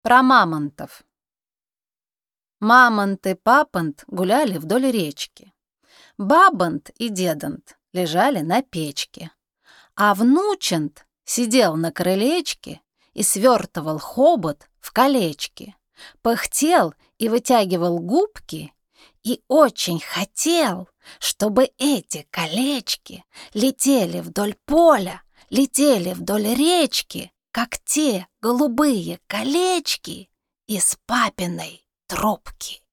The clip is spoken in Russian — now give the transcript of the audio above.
Про мамонтов. Мамонт и папонт гуляли вдоль речки. Бабонт и дедонт лежали на печке. А внучонт сидел на крылечке и свертывал хобот в колечки. Пыхтел и вытягивал губки и очень хотел, чтобы эти колечки летели вдоль поля, летели вдоль речки, как те голубые колечки из папиной трубки.